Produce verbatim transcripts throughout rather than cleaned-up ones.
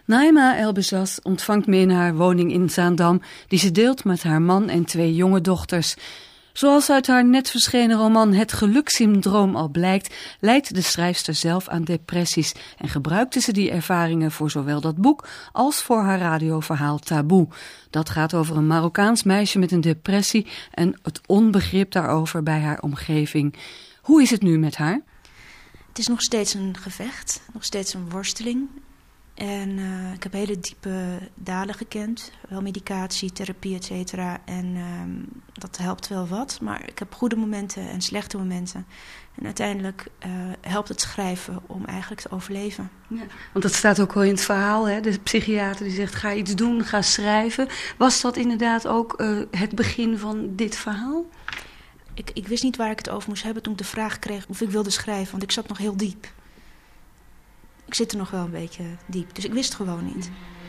Naima Elbezas ontvangt me in haar woning in Zaandam, die ze deelt met haar man en twee jonge dochters. Zoals uit haar net verschenen roman Het Gelukssyndroom al blijkt, lijdt de schrijfster zelf aan depressies en gebruikte ze die ervaringen voor zowel dat boek als voor haar radioverhaal Taboe. Dat gaat over een Marokkaans meisje met een depressie en het onbegrip daarover bij haar omgeving. Hoe is het nu met haar? Het is nog steeds een gevecht, nog steeds een worsteling. En uh, ik heb hele diepe dalen gekend. Wel medicatie, therapie, et cetera. En uh, dat helpt wel wat. Maar ik heb goede momenten en slechte momenten. En uiteindelijk uh, helpt het schrijven om eigenlijk te overleven. Ja, want dat staat ook wel in het verhaal. Hè? De psychiater die zegt, ga iets doen, ga schrijven. Was dat inderdaad ook uh, het begin van dit verhaal? Ik, ik wist niet waar ik het over moest hebben toen ik de vraag kreeg of ik wilde schrijven. Want ik zat nog heel diep. Ik zit er nog wel een beetje diep, dus ik wist het gewoon niet.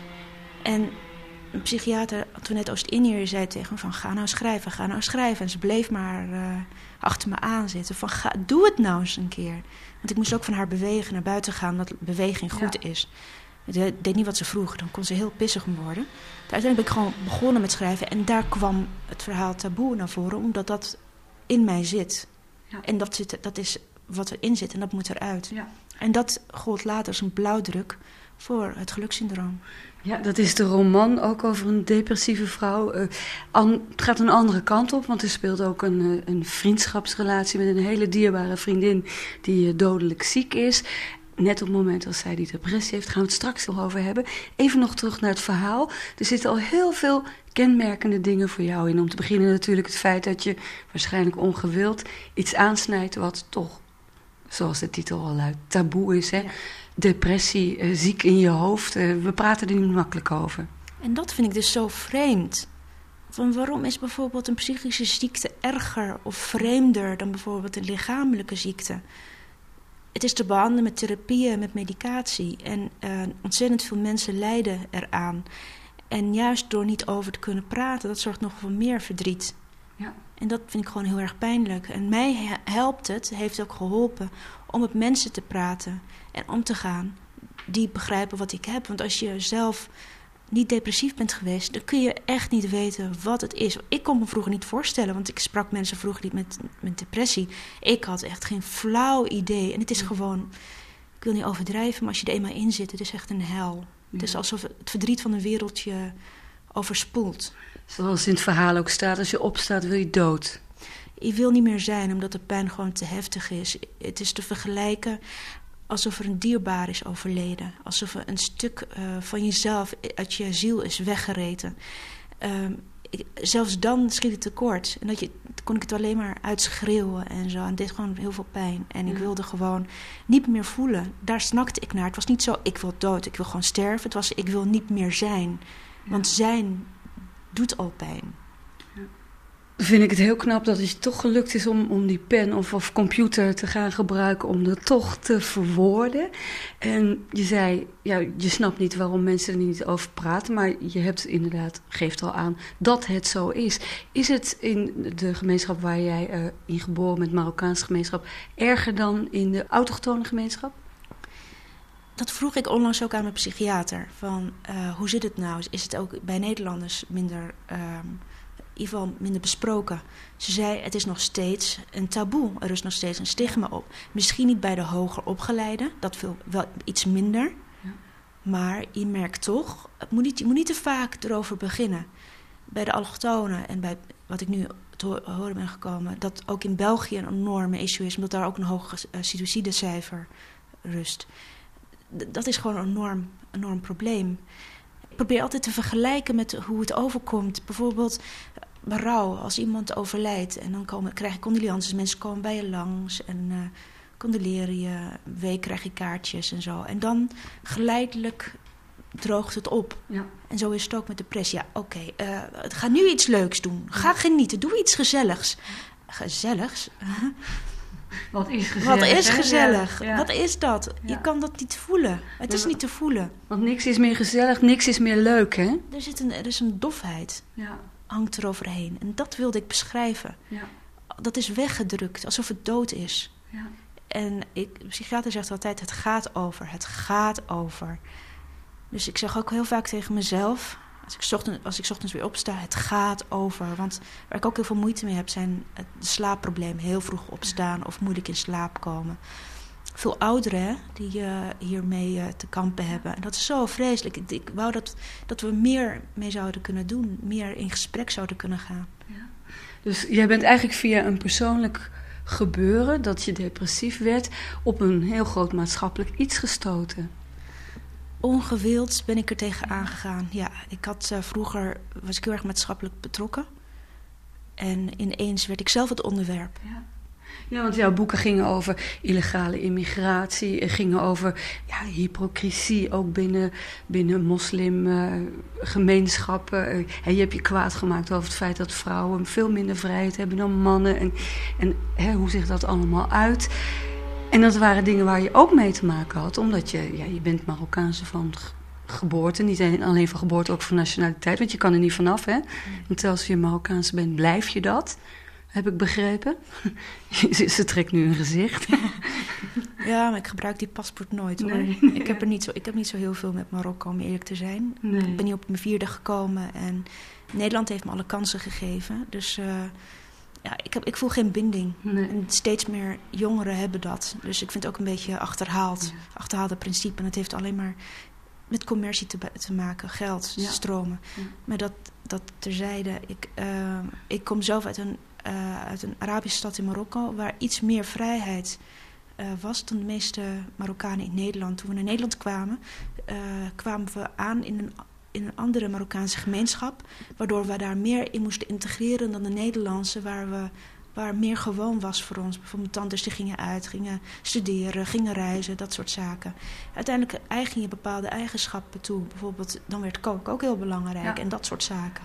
En een psychiater, Antoinette Oost-Indiër, zei tegen me van, ga nou schrijven, ga nou schrijven. En ze bleef maar uh, achter me aan zitten van, ga, doe het nou eens een keer. Want ik moest ook van haar bewegen, naar buiten gaan, omdat beweging goed ja. is. Ik deed niet wat ze vroeg, dan kon ze heel pissig worden. Uiteindelijk ben ik gewoon begonnen met schrijven. En daar kwam het verhaal Taboe naar voren, omdat dat in mij zit. Ja. En dat, zit, dat is wat erin zit en dat moet eruit. Ja. En dat gold later als een blauwdruk voor het gelukssyndroom. Ja, dat is de roman ook over een depressieve vrouw. Uh, an, het gaat een andere kant op, want er speelt ook een, uh, een vriendschapsrelatie met een hele dierbare vriendin die uh, dodelijk ziek is. Net op het moment dat zij die depressie heeft, gaan we het straks nog over hebben. Even nog terug naar het verhaal. Er zitten al heel veel kenmerkende dingen voor jou in. Om te beginnen natuurlijk het feit dat je waarschijnlijk ongewild iets aansnijdt wat toch, zoals de titel al luidt, taboe is. Hè? Ja. Depressie, uh, ziek in je hoofd. Uh, we praten er niet makkelijk over. En dat vind ik dus zo vreemd. Van waarom is bijvoorbeeld een psychische ziekte erger of vreemder dan bijvoorbeeld een lichamelijke ziekte? Het is te behandelen met therapieën, met medicatie. En uh, ontzettend veel mensen lijden eraan. En juist door niet over te kunnen praten, dat zorgt nog voor meer verdriet. Ja. En dat vind ik gewoon heel erg pijnlijk. En mij helpt het, heeft ook geholpen, om met mensen te praten en om te gaan die begrijpen wat ik heb. Want als je zelf niet depressief bent geweest, dan kun je echt niet weten wat het is. Ik kon me vroeger niet voorstellen, want ik sprak mensen vroeger niet met, met depressie. Ik had echt geen flauw idee. En het is gewoon, ik wil niet overdrijven, maar als je er eenmaal in zit, het is echt een hel. Ja. Het is alsof het verdriet van een wereld je overspoelt. Zoals in het verhaal ook staat, als je opstaat wil je dood. Je wil niet meer zijn, omdat de pijn gewoon te heftig is. Het is te vergelijken alsof er een dierbaar is overleden. Alsof er een stuk uh, van jezelf uit je ziel is weggereten. Uh, ik, zelfs dan schiet het tekort. En dat je, dan kon ik het alleen maar uitschreeuwen en zo. En dit gewoon heel veel pijn. En ik wilde gewoon niet meer voelen. Daar snakte ik naar. Het was niet zo, ik wil dood, ik wil gewoon sterven. Het was, ik wil niet meer zijn. Want zijn doet al pijn. Vind ik het heel knap dat het je toch gelukt is om, om die pen of, of computer te gaan gebruiken om dat toch te verwoorden. En je zei, ja, je snapt niet waarom mensen er niet over praten, maar je hebt inderdaad, geeft al aan dat het zo is. Is het in de gemeenschap waar jij uh, in geboren bent, Marokkaanse gemeenschap, erger dan in de autochtone gemeenschap? Dat vroeg ik onlangs ook aan mijn psychiater. Van, uh, hoe zit het nou? Is het ook bij Nederlanders minder, uh, in ieder geval minder besproken? Ze zei, het is nog steeds een taboe. Er is nog steeds een stigma op. Misschien niet bij de hoger opgeleiden. Dat veel, wel iets minder. Ja. Maar je merkt toch, het moet niet, je moet niet te vaak erover beginnen. Bij de allochtonen en bij wat ik nu te horen ben gekomen, dat ook in België een enorme issue is, omdat daar ook een hoog uh, suïcidecijfer rust. Dat is gewoon een enorm, enorm probleem. Ik probeer altijd te vergelijken met hoe het overkomt. Bijvoorbeeld berouw, als iemand overlijdt en dan komen, krijg je condolences. Mensen komen bij je langs en uh, condoleren je. Een week krijg je kaartjes en zo. En dan geleidelijk droogt het op. Ja. En zo is het ook met depressie. Ja, oké, okay, uh, ga nu iets leuks doen. Ga genieten, doe iets gezelligs. Gezelligs? Wat is gezellig? Wat is gezellig? Ja, ja. Wat is dat? Ja. Je kan dat niet voelen. Het is niet te voelen. Want niks is meer gezellig, niks is meer leuk, hè? Er, zit een, er is een dofheid. Ja. Hangt er overheen. En dat wilde ik beschrijven. Ja. Dat is weggedrukt, alsof het dood is. Ja. En ik, de psychiater zegt altijd, het gaat over. Het gaat over. Dus ik zeg ook heel vaak tegen mezelf, als ik 's ochtends, als ik 's ochtends weer opsta, het gaat over. Want waar ik ook heel veel moeite mee heb, zijn de slaapproblemen. Heel vroeg opstaan of moeilijk in slaap komen. Veel ouderen hè, die uh, hiermee uh, te kampen hebben. En dat is zo vreselijk. Ik, ik wou dat, dat we meer mee zouden kunnen doen. Meer in gesprek zouden kunnen gaan. Ja. Dus jij bent eigenlijk via een persoonlijk gebeuren, dat je depressief werd, op een heel groot maatschappelijk iets gestoten. Ongewild ben ik er tegen aangegaan. Ja, ik had uh, vroeger, was ik heel erg maatschappelijk betrokken. En ineens werd ik zelf het onderwerp. Ja. Ja, want jouw boeken gingen over illegale immigratie, gingen over ja, hypocrisie ook binnen, binnen moslimgemeenschappen. Uh, uh, je hebt je kwaad gemaakt over het feit dat vrouwen veel minder vrijheid hebben dan mannen. En, en hè, hoe ziet dat allemaal uit? En dat waren dingen waar je ook mee te maken had, omdat je, ja, je bent Marokkaanse van geboorte. Niet alleen van geboorte, ook van nationaliteit, want je kan er niet vanaf, hè. Want als je Marokkaanse bent, blijf je dat. Heb ik begrepen. Ze trekt nu een gezicht. Ja, maar ik gebruik die paspoort nooit, hoor. Nee. Ik heb, er niet zo, ik heb niet zo heel veel met Marokko, om eerlijk te zijn. Nee. Ik ben hier op mijn vierde gekomen en Nederland heeft me alle kansen gegeven. Dus uh, ja, ik, heb, ik voel geen binding. Nee. En steeds meer jongeren hebben dat. Dus ik vind het ook een beetje achterhaald. Ja. Achterhaalde principe. En het heeft alleen maar met commercie te, te maken, geld, ja. stromen. Ja. Maar dat, dat terzijde. Ik, uh, ik kom zelf uit een... Uh, uit een Arabische stad in Marokko, waar iets meer vrijheid uh, was dan de meeste Marokkanen in Nederland. Toen we naar Nederland kwamen, uh, kwamen we aan in een, in een andere Marokkaanse gemeenschap, waardoor we daar meer in moesten integreren dan de Nederlandse, waar, we, waar meer gewoon was voor ons. Bijvoorbeeld tantes die gingen uit, gingen studeren, gingen reizen, dat soort zaken. Uiteindelijk eigen je bepaalde eigenschappen toe. Bijvoorbeeld, dan werd koken ook heel belangrijk, ja. En dat soort zaken.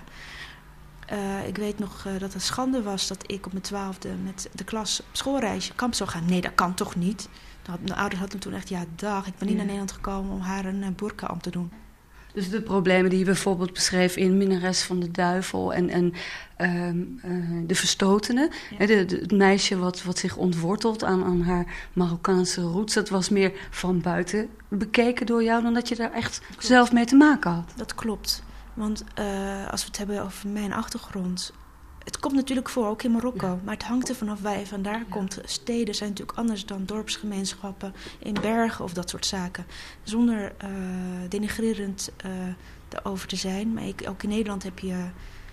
Uh, ik weet nog uh, dat het schande was dat ik op mijn twaalfde met de klas op schoolreisje kamp zou gaan. Nee, dat kan toch niet? Dat, mijn ouders hadden toen echt, ja dag, ik ben niet ja. naar Nederland gekomen om haar een uh, burka om te doen. Dus de problemen die je bijvoorbeeld beschreef in Minnares van de Duivel en, en uh, uh, de Verstotene. Ja. De, de, het meisje wat, wat zich ontwortelt aan, aan haar Marokkaanse roots. Dat was meer van buiten bekeken door jou dan dat je daar echt klopt. Zelf mee te maken had. Dat klopt. Want uh, als we het hebben over mijn achtergrond. Het komt natuurlijk voor, ook in Marokko. Ja. Maar het hangt er vanaf waar je vandaan ja. komt. Steden zijn natuurlijk anders dan dorpsgemeenschappen in bergen of dat soort zaken. Zonder uh, denigrerend uh, erover te zijn. Maar ik, ook in Nederland heb je,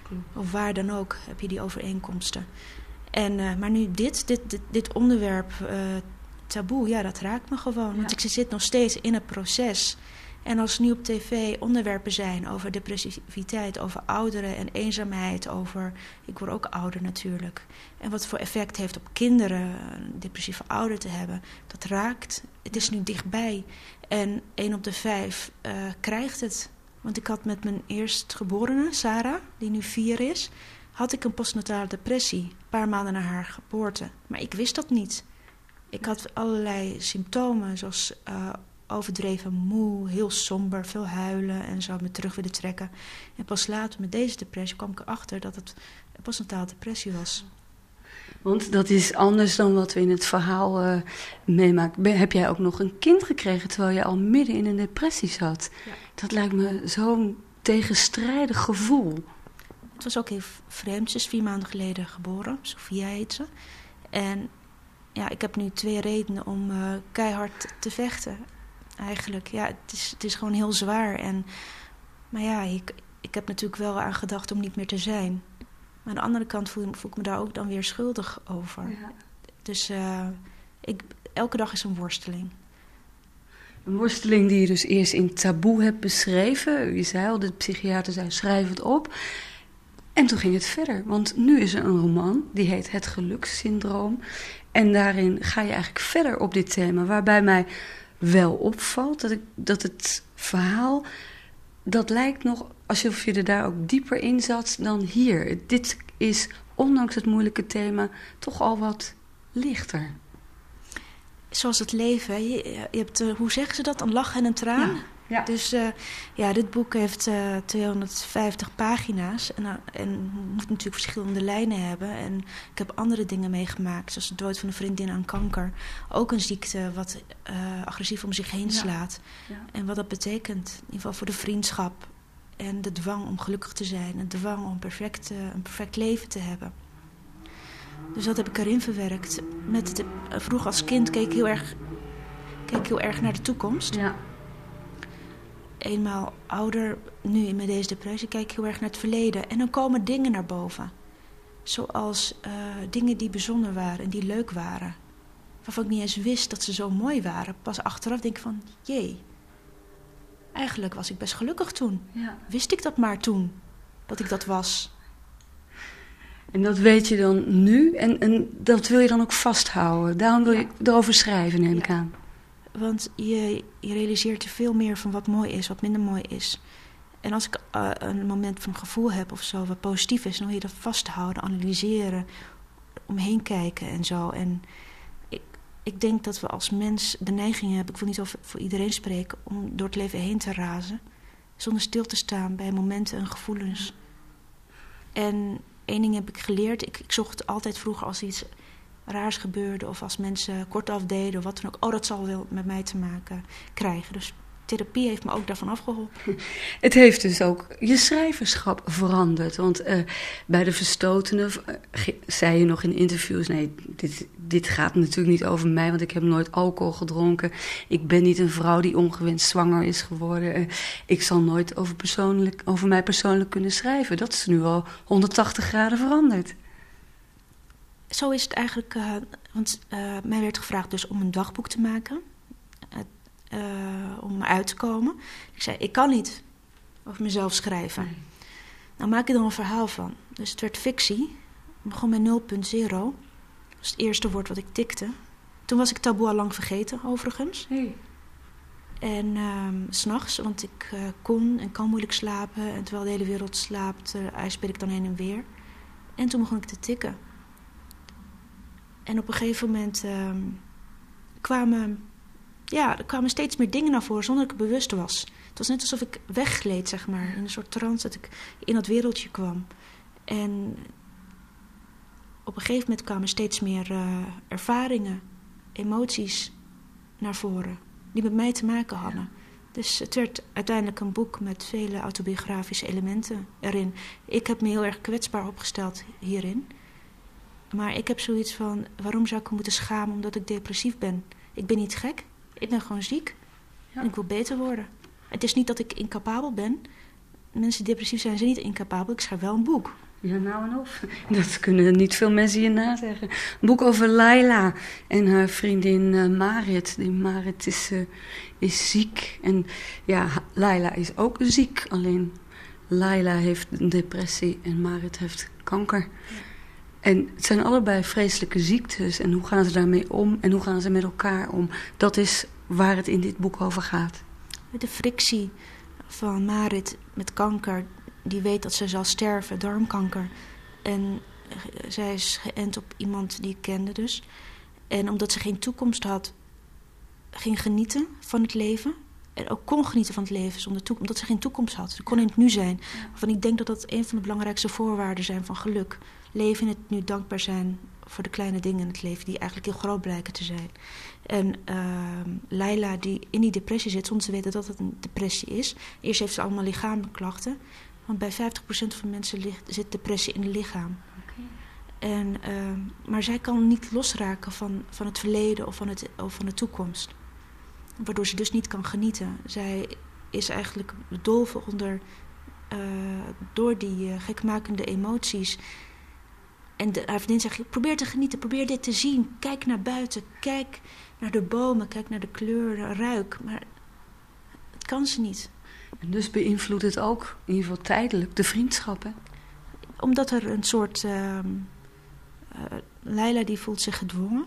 of waar dan ook, heb je die overeenkomsten. En, uh, maar nu dit, dit, dit, dit onderwerp, uh, taboe, ja, dat raakt me gewoon. Ja. Want ik zit nog steeds in het proces. En als nu op tv onderwerpen zijn over depressiviteit, over ouderen en eenzaamheid, over, ik word ook ouder natuurlijk. En wat voor effect heeft op kinderen, een depressieve ouder te hebben, dat raakt. Het is nu dichtbij. En één op de vijf uh, krijgt het. Want ik had met mijn eerstgeborene, Sarah, die nu vier is, had ik een postnatale depressie, een paar maanden na haar geboorte. Maar ik wist dat niet. Ik had allerlei symptomen, zoals Uh, overdreven moe, heel somber, veel huilen en zo me terug willen trekken. En pas later met deze depressie kwam ik erachter dat het een postnatale depressie was. Want dat is anders dan wat we in het verhaal uh, meemaken. Heb jij ook nog een kind gekregen terwijl je al midden in een depressie zat? Ja. Dat lijkt me zo'n tegenstrijdig gevoel. Het was ook heel vreemd. Ze is vier maanden geleden geboren. Sophia heet ze. En ja, ik heb nu twee redenen om uh, keihard te vechten. Eigenlijk, ja, het is, het is gewoon heel zwaar. En, maar ja, ik, ik heb natuurlijk wel aan gedacht om niet meer te zijn. Maar aan de andere kant voel, voel ik me daar ook dan weer schuldig over. Ja. Dus uh, ik, elke dag is een worsteling. Een worsteling die je dus eerst in Taboe hebt beschreven. Je zei al, de psychiater zei, schrijf het op. En toen ging het verder. Want nu is er een roman, die heet Het Gelukssyndroom. En daarin ga je eigenlijk verder op dit thema. Waarbij mij wel opvalt dat, ik, dat het verhaal, dat lijkt nog alsof je er daar ook dieper in zat dan hier. Dit is, ondanks het moeilijke thema, toch al wat lichter. Zoals het leven. Je, je hebt, uh, hoe zeggen ze dat? Een lach en een traan. Ja. Ja. Dus uh, ja, dit boek heeft uh, tweehonderdvijftig pagina's. En, uh, en moet natuurlijk verschillende lijnen hebben. En ik heb andere dingen meegemaakt. Zoals de dood van een vriendin aan kanker. Ook een ziekte wat uh, agressief om zich heen slaat. Ja. Ja. En wat dat betekent. In ieder geval voor de vriendschap. En de dwang om gelukkig te zijn. En de dwang om perfect, uh, een perfect leven te hebben. Dus dat heb ik erin verwerkt. Met de, uh, vroeger als kind keek ik heel erg, keek ik heel erg naar de toekomst. Ja. Eenmaal ouder, nu met deze depressie, kijk ik heel erg naar het verleden. En dan komen dingen naar boven. Zoals uh, dingen die bijzonder waren en die leuk waren. Waarvan ik niet eens wist dat ze zo mooi waren. Pas achteraf denk ik van, jee. Eigenlijk was ik best gelukkig toen. Ja. Wist ik dat maar toen, dat ik dat was. En dat weet je dan nu en, en dat wil je dan ook vasthouden. Daarom wil je ja. erover schrijven, neem ik ja. aan. Want je, je realiseert er veel meer van wat mooi is, wat minder mooi is. En als ik uh, een moment van gevoel heb of zo, wat positief is, dan wil je dat vasthouden, analyseren, omheen kijken en zo. En ik, ik denk dat we als mens de neiging hebben, ik wil niet over voor iedereen spreken, om door het leven heen te razen. Zonder stil te staan bij momenten en gevoelens. En één ding heb ik geleerd, ik, ik zocht altijd vroeger als iets raars gebeurde of als mensen kortaf deden of wat dan ook. Oh, dat zal wel met mij te maken krijgen. Dus therapie heeft me ook daarvan afgeholpen. Het heeft dus ook je schrijverschap veranderd. Want uh, bij de Verstotenen uh, zei je nog in interviews, nee, dit, dit gaat natuurlijk niet over mij, want ik heb nooit alcohol gedronken. Ik ben niet een vrouw die ongewenst zwanger is geworden. Uh, ik zal nooit over, persoonlijk, over mij persoonlijk kunnen schrijven. Dat is nu al honderdtachtig graden veranderd. Zo is het eigenlijk, uh, want uh, mij werd gevraagd dus om een dagboek te maken. Uh, uh, om uit te komen. Ik zei, ik kan niet over mezelf schrijven. Nee. Nou maak ik er dan een verhaal van. Dus het werd fictie. Ik begon met nul punt nul. Dat was het eerste woord wat ik tikte. Toen was ik taboe al lang vergeten, overigens. Hey. En uh, 's nachts, want ik uh, kon en kan moeilijk slapen. En terwijl de hele wereld slaapt, uh, ijsbeer ik dan heen en weer. En toen begon ik te tikken. En op een gegeven moment uh, kwamen, ja, er kwamen steeds meer dingen naar voren zonder dat ik bewust was. Het was net alsof ik weggleed, zeg maar, in een soort trance, dat ik in dat wereldje kwam. En op een gegeven moment kwamen steeds meer uh, ervaringen, emoties naar voren, die met mij te maken hadden. Ja. Dus het werd uiteindelijk een boek met vele autobiografische elementen erin. Ik heb me heel erg kwetsbaar opgesteld hierin. Maar ik heb zoiets van, waarom zou ik me moeten schamen omdat ik depressief ben? Ik ben niet gek, ik ben gewoon ziek. Ja. En ik wil beter worden. Het is niet dat ik incapabel ben. Mensen die depressief zijn, zijn niet incapabel. Ik schrijf wel een boek. Ja, nou en of. Dat kunnen niet veel mensen je nazeggen. Een boek over Laila en haar vriendin uh, Marit. Die Marit is, uh, is ziek. En ja, Laila is ook ziek. Alleen Laila heeft een depressie en Marit heeft kanker. Ja. En het zijn allebei vreselijke ziektes. En hoe gaan ze daarmee om? En hoe gaan ze met elkaar om? Dat is waar het in dit boek over gaat. De frictie van Marit met kanker. Die weet dat ze zal sterven, darmkanker. En zij is geënt op iemand die ik kende dus. En omdat ze geen toekomst had, ging genieten van het leven. En ook kon genieten van het leven zonder toekomst. Omdat ze geen toekomst had. Ze kon in het nu zijn. Waarvan ik denk dat dat een van de belangrijkste voorwaarden zijn van geluk. Leven in het nu, dankbaar zijn voor de kleine dingen in het leven die eigenlijk heel groot blijken te zijn. En uh, Laila die in die depressie zit, zonder te weten dat het een depressie is. Eerst heeft ze allemaal lichamelijke klachten. Want bij vijftig procent van mensen ligt, zit depressie in het lichaam. Okay. En, uh, maar zij kan niet losraken van, van het verleden of van, het, of van de toekomst. Waardoor ze dus niet kan genieten. Zij is eigenlijk bedolven onder, uh, door die uh, gekmakende emoties. En de, haar vriendin zegt, probeer te genieten, probeer dit te zien. Kijk naar buiten, kijk naar de bomen, kijk naar de kleuren, ruik. Maar het kan ze niet. En dus beïnvloedt het ook, in ieder geval tijdelijk, de vriendschappen? Omdat er een soort... Uh, uh, Laila die voelt zich gedwongen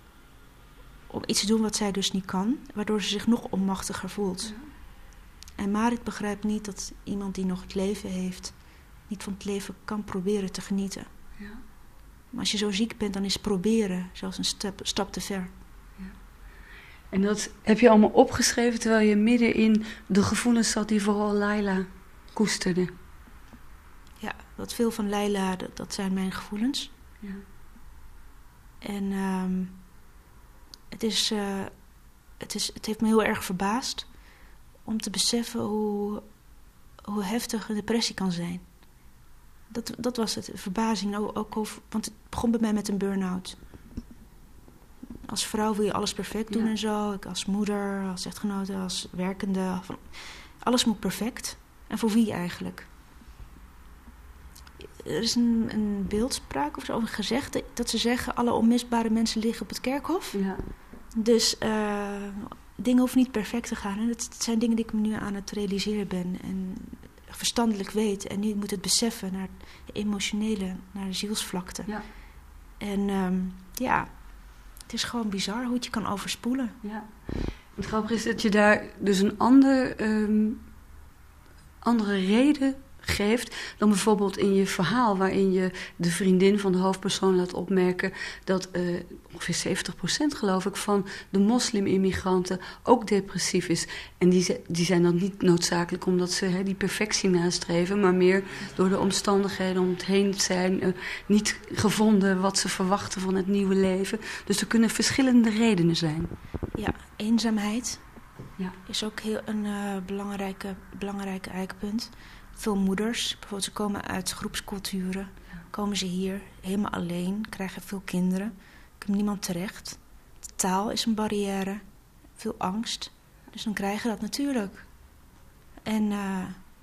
om iets te doen wat zij dus niet kan. Waardoor ze zich nog onmachtiger voelt. Ja. En Marit begrijpt niet dat iemand die nog het leven heeft, niet van het leven kan proberen te genieten. Ja. Maar als je zo ziek bent, dan is proberen zelfs een stap, stap te ver. Ja. En dat heb je allemaal opgeschreven terwijl je midden in de gevoelens zat die vooral Laila koesterde. Ja, wat veel van Laila, dat, dat zijn mijn gevoelens. Ja. En um, het, is, uh, het, is, het heeft me heel erg verbaasd om te beseffen hoe, hoe heftig een depressie kan zijn. Dat, dat was het, verbazing. Ook, ook over, want het begon bij mij met een burn-out. Als vrouw wil je alles perfect doen, ja. En zo. Ik als moeder, als echtgenote, als werkende. Van, alles moet perfect. En voor wie eigenlijk? Er is een, een beeldspraak of zo, een gezegde, dat ze zeggen, alle onmisbare mensen liggen op het kerkhof. Ja. Dus uh, dingen hoeven niet perfect te gaan. Hè. Dat, dat zijn dingen die ik me nu aan het realiseren ben. En verstandelijk weet. En nu moet het beseffen naar de emotionele, naar de zielsvlakte. Ja. En um, ja, het is gewoon bizar hoe het je kan overspoelen. Ja. Het grappige is dat je daar dus een ander, um, andere reden geeft dan bijvoorbeeld in je verhaal, waarin je de vriendin van de hoofdpersoon laat opmerken dat uh, ongeveer zeventig procent geloof ik van de moslim-immigranten ook depressief is. En die, die zijn dan niet noodzakelijk omdat ze he, die perfectie nastreven, maar meer door de omstandigheden om het heen zijn, uh, niet gevonden wat ze verwachten van het nieuwe leven. Dus er kunnen verschillende redenen zijn. Ja, eenzaamheid ja. is ook heel een uh, belangrijke, belangrijke eikpunt. Veel moeders, bijvoorbeeld ze komen uit groepsculturen, ja. Komen ze hier helemaal alleen, krijgen veel kinderen, komt niemand terecht. De taal is een barrière, veel angst, dus dan krijgen dat natuurlijk. En, uh,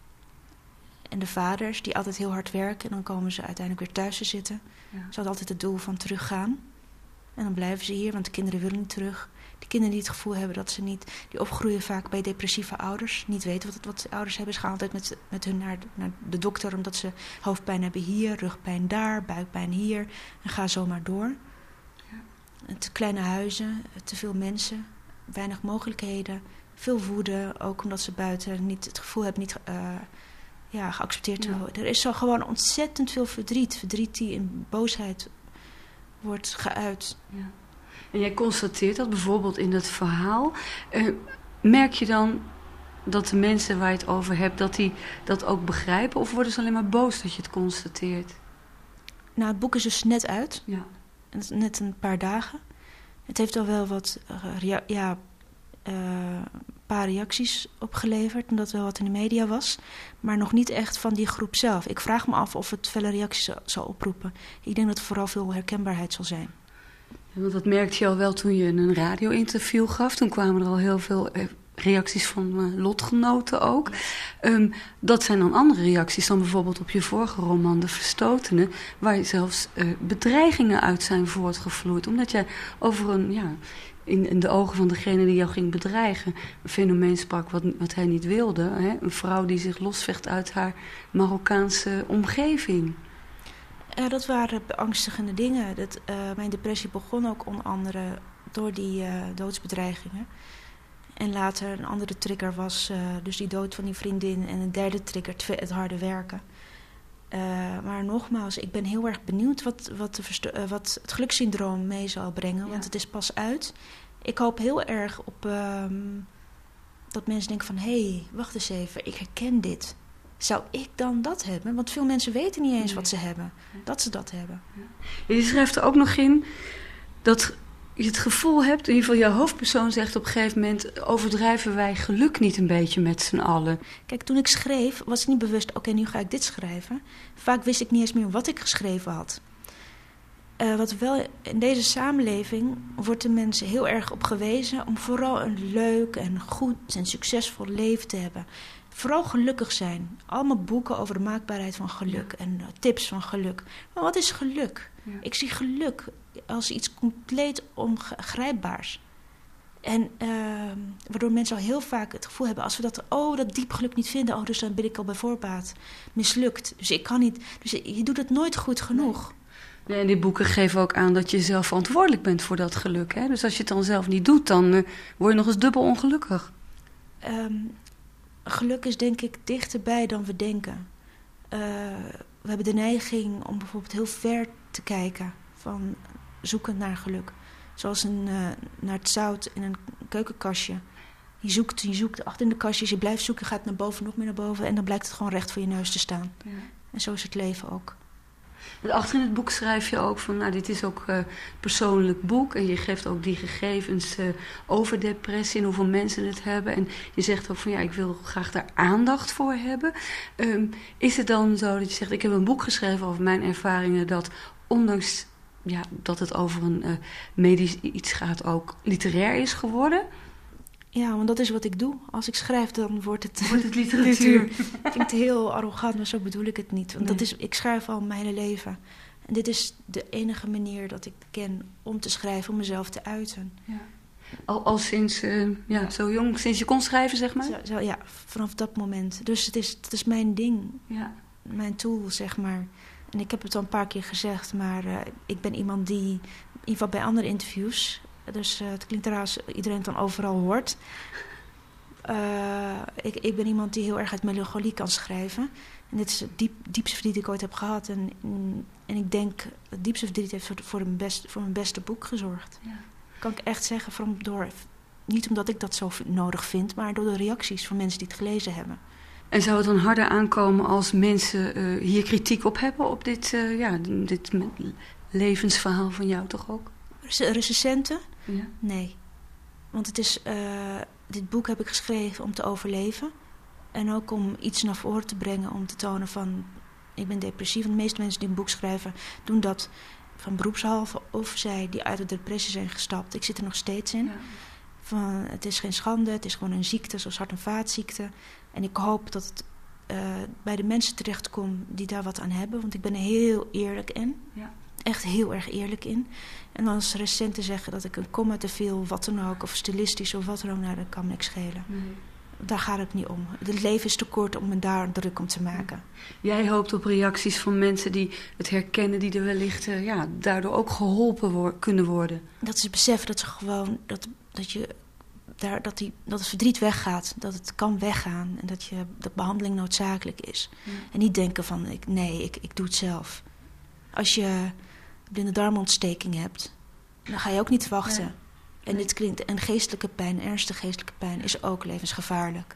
en de vaders die altijd heel hard werken en dan komen ze uiteindelijk weer thuis te zitten. Ja. Ze hadden altijd het doel van teruggaan en dan blijven ze hier, want de kinderen willen niet terug. Die kinderen die het gevoel hebben dat ze niet, die opgroeien vaak bij depressieve ouders, niet weten wat, wat de ouders hebben. Ze gaan altijd met, met hun naar de, naar de dokter omdat ze hoofdpijn hebben hier, rugpijn daar, buikpijn hier. En ga zo maar door. Ja. Te kleine huizen, te veel mensen, weinig mogelijkheden, veel woede. Ook omdat ze buiten niet het gevoel hebben niet uh, ja, geaccepteerd te worden. Ja. Er is zo gewoon ontzettend veel verdriet. Verdriet die in boosheid wordt geuit. Ja. En jij constateert dat bijvoorbeeld in het verhaal. Uh, merk je dan dat de mensen waar je het over hebt, dat die dat ook begrijpen? Of worden ze alleen maar boos dat je het constateert? Nou, het boek is dus net uit. Ja. Net een paar dagen. Het heeft al wel wat, uh, rea- ja, uh, een paar reacties opgeleverd, omdat er wel wat in de media was. Maar nog niet echt van die groep zelf. Ik vraag me af of het vele reacties zal oproepen. Ik denk dat er vooral veel herkenbaarheid zal zijn. Ja, want dat merkte je al wel toen je een radio-interview gaf. Toen kwamen er al heel veel reacties van uh, lotgenoten ook. Um, dat zijn dan andere reacties dan bijvoorbeeld op je vorige roman, De Verstotene, waar zelfs uh, bedreigingen uit zijn voortgevloeid. Omdat jij over een, ja, in, in de ogen van degene die jou ging bedreigen, een fenomeen sprak wat, wat hij niet wilde. Hè? Een vrouw die zich losvecht uit haar Marokkaanse omgeving. Ja, dat waren beangstigende dingen. Dat, uh, mijn depressie begon ook onder andere door die uh, doodsbedreigingen. En later een andere trigger was uh, dus die dood van die vriendin. En een derde trigger, het harde werken. Uh, maar nogmaals, ik ben heel erg benieuwd wat, wat, de versto- uh, wat het gelukssyndroom mee zal brengen. Ja. Want het is pas uit. Ik hoop heel erg op uh, dat mensen denken van, hé, hey, wacht eens even, ik herken dit. Zou ik dan dat hebben? Want veel mensen weten niet eens nee. wat ze hebben. Dat ze dat hebben. Ja. Je schrijft er ook nog in dat je het gevoel hebt, in ieder geval jouw hoofdpersoon zegt op een gegeven moment, overdrijven wij geluk niet een beetje met z'n allen? Kijk, toen ik schreef, was ik niet bewust, oké, okay, nu ga ik dit schrijven. Vaak wist ik niet eens meer wat ik geschreven had. Uh, wat wel in deze samenleving wordt de mensen heel erg op gewezen om vooral een leuk en goed en succesvol leven te hebben. Vooral gelukkig zijn. Allemaal boeken over de maakbaarheid van geluk. Ja. En uh, tips van geluk. Maar wat is geluk? Ja. Ik zie geluk als iets compleet ongrijpbaars. En uh, waardoor mensen al heel vaak het gevoel hebben, als we dat, oh, dat diep geluk niet vinden, oh, dus dan ben ik al bij voorbaat mislukt. Dus ik kan niet. Dus je doet het nooit goed genoeg. Nee. Nee, en die boeken geven ook aan dat je zelf verantwoordelijk bent voor dat geluk. Hè? Dus als je het dan zelf niet doet, dan uh, word je nog eens dubbel ongelukkig. Um, geluk is denk ik dichterbij dan we denken. Uh, we hebben de neiging om bijvoorbeeld heel ver te kijken van zoeken naar geluk. Zoals een, uh, naar het zout in een keukenkastje. Je zoekt, je zoekt achter in de kastjes, je blijft zoeken, je gaat naar boven, nog meer naar boven. En dan blijkt het gewoon recht voor je neus te staan. Ja. En zo is het leven ook. Achter in het boek schrijf je ook van, nou, dit is ook een uh, persoonlijk boek. En je geeft ook die gegevens uh, over depressie en hoeveel mensen het hebben. En je zegt ook van, ja, ik wil graag daar aandacht voor hebben. Um, is het dan zo dat je zegt, ik heb een boek geschreven over mijn ervaringen, dat ondanks ja, dat het over een uh, medisch iets gaat, ook literair is geworden? Ja, want dat is wat ik doe. Als ik schrijf, dan wordt het, wordt het literatuur. Het klinkt heel arrogant, maar zo bedoel ik het niet. Want nee. dat is, ik schrijf al mijn hele leven. En dit is de enige manier dat ik ken om te schrijven, om mezelf te uiten. Ja. Al, al sinds uh, ja, zo jong, sinds je kon schrijven, zeg maar? Zo, zo, ja, vanaf dat moment. Dus het is, het is mijn ding. Ja. Mijn tool, zeg maar. En ik heb het al een paar keer gezegd, maar uh, ik ben iemand die, in ieder geval bij andere interviews, dus uh, het klinkt raar als iedereen het dan overal hoort. Uh, ik, ik ben iemand die heel erg uit melancholie kan schrijven. En dit is het diep, diepste verdriet dat ik ooit heb gehad. En, en ik denk, het diepste verdriet heeft voor, voor, een best, voor mijn beste boek gezorgd. Ja. Kan ik echt zeggen, van door, niet omdat ik dat zo nodig vind, maar door de reacties van mensen die het gelezen hebben. En zou het dan harder aankomen als mensen uh, hier kritiek op hebben, op dit, uh, ja, dit levensverhaal van jou toch ook? Recensenten? Ja. Nee. Want het is, uh, dit boek heb ik geschreven om te overleven. En ook om iets naar voren te brengen, om te tonen van, ik ben depressief. Want de meeste mensen die een boek schrijven, doen dat van beroepshalve of zij die uit de depressie zijn gestapt. Ik zit er nog steeds in. Ja. Van, het is geen schande, het is gewoon een ziekte, zoals hart- en vaatziekte. En ik hoop dat het uh, bij de mensen terechtkomt die daar wat aan hebben. Want ik ben er heel eerlijk in. Ja. Echt heel erg eerlijk in. En als recensenten zeggen dat ik een komma te veel, wat dan ook, of stilistisch of wat dan ook, nou, dat kan me niks schelen. Nee. Daar gaat het niet om. Het leven is te kort om me daar druk om te maken. Jij hoopt op reacties van mensen die het herkennen, die er wellicht uh, ja, daardoor ook geholpen wo- kunnen worden. Dat ze beseffen dat ze gewoon dat, dat je daar, dat, die, dat het verdriet weggaat, dat het kan weggaan en dat, je, dat behandeling noodzakelijk is. Ja. En niet denken van ik, nee, ik, ik doe het zelf. Als je blinde darmontsteking hebt, dan ga je ook niet wachten. Ja. En dit klinkt, en geestelijke pijn, ernstige geestelijke pijn, is ook levensgevaarlijk.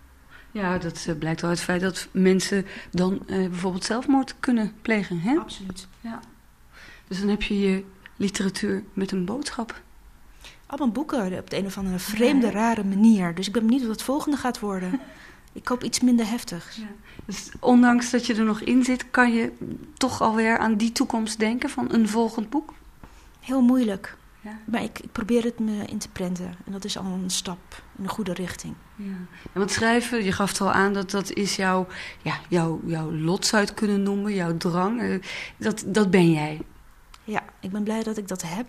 Ja, dat uh, blijkt wel uit het feit dat mensen dan uh, bijvoorbeeld zelfmoord kunnen plegen, hè? Absoluut. Ja. Dus dan heb je je literatuur met een boodschap. Allemaal boeken op de een of andere vreemde, ja, rare manier. Dus ik ben benieuwd wat het volgende gaat worden. Ik hoop iets minder heftigs. Ja. Dus ondanks dat je er nog in zit, kan je toch alweer aan die toekomst denken van een volgend boek? Heel moeilijk. Ja. Maar ik, ik probeer het me in te prenten. En dat is al een stap in de goede richting. Ja. En wat schrijven, je gaf het al aan, dat dat is jouw, ja, jouw, jouw lot zou je het kunnen noemen, jouw drang. Dat, dat ben jij. Ja, ik ben blij dat ik dat heb.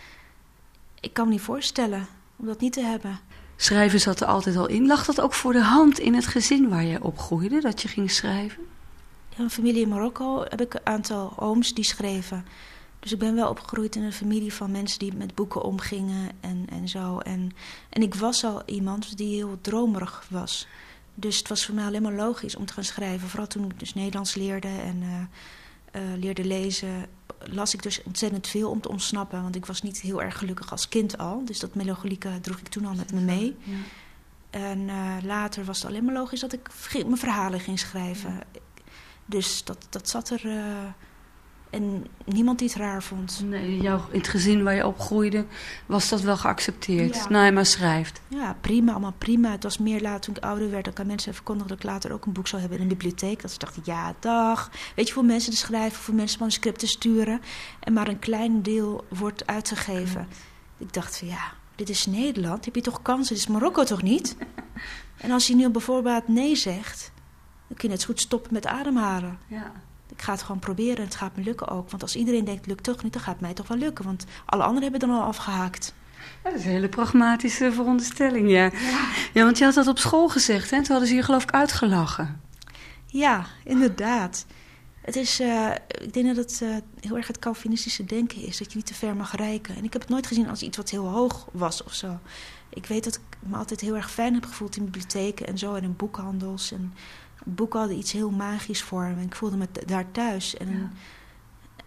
Ik kan me niet voorstellen om dat niet te hebben. Schrijven zat er altijd al in. Lag dat ook voor de hand in het gezin waar je opgroeide, dat je ging schrijven? In een familie in Marokko heb ik een aantal ooms die schreven. Dus ik ben wel opgegroeid in een familie van mensen die met boeken omgingen en, en zo. En, en ik was al iemand die heel dromerig was. Dus het was voor mij alleen maar logisch om te gaan schrijven. Vooral toen ik dus Nederlands leerde en uh, uh, leerde lezen, las ik dus ontzettend veel om te ontsnappen. Want ik was niet heel erg gelukkig als kind al. Dus dat melancholieke droeg ik toen al met me mee. Ja. En uh, later was het alleen maar logisch dat ik mijn verhalen ging schrijven. Ja. Dus dat, dat zat er... Uh, En niemand die het raar vond. Nee, jou, in het gezin waar je opgroeide was dat wel geaccepteerd. Ja. Nou, je maar schrijft. Ja, prima, allemaal prima. Het was meer later toen ik ouder werd. Dat ik aan mensen verkondigde dat ik later ook een boek zou hebben in een bibliotheek. Dat ze dachten, ja, dag. Weet je, voor mensen te schrijven, voor mensen manuscripten sturen. En maar een klein deel wordt uitgegeven. Ja. Ik dacht van, ja, dit is Nederland. Heb je toch kansen? Dit is Marokko toch niet? En als je nu bijvoorbeeld nee zegt, dan kun je net zo goed stoppen met ademhalen. Ja. Ik ga het gewoon proberen en het gaat me lukken ook. Want als iedereen denkt, lukt toch niet, dan gaat het mij toch wel lukken. Want alle anderen hebben dan al afgehaakt. Ja, dat is een hele pragmatische veronderstelling, ja. Ja, ja, want je had dat op school gezegd, hè? Toen hadden ze je geloof ik uitgelachen. Ja, inderdaad. Het is, uh, ik denk dat het uh, heel erg het Calvinistische denken is. Dat je niet te ver mag reiken. En ik heb het nooit gezien als iets wat heel hoog was of zo. Ik weet dat ik me altijd heel erg fijn heb gevoeld in bibliotheken en zo. En in boekhandels en... Boeken hadden iets heel magisch voor me. Ik voelde me daar thuis. En, ja.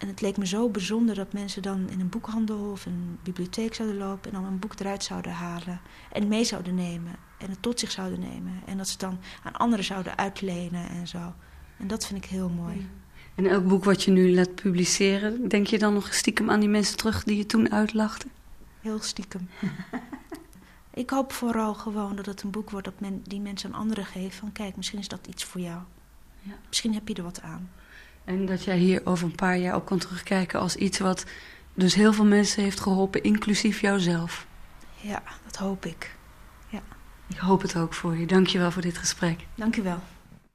En het leek me zo bijzonder dat mensen dan in een boekhandel of een bibliotheek zouden lopen en dan een boek eruit zouden halen en mee zouden nemen en het tot zich zouden nemen. En dat ze het dan aan anderen zouden uitlenen en zo. En dat vind ik heel mooi. Ja. En elk boek wat je nu laat publiceren, denk je dan nog stiekem aan die mensen terug die je toen uitlachten? Heel stiekem. Ik hoop vooral gewoon dat het een boek wordt dat men, die mensen aan anderen geeft. Van kijk, misschien is dat iets voor jou. Ja. Misschien heb je er wat aan. En dat jij hier over een paar jaar op kan terugkijken als iets wat dus heel veel mensen heeft geholpen, inclusief jouzelf. Ja, dat hoop ik. Ja. Ik hoop het ook voor je. Dank je wel voor dit gesprek. Dank je wel.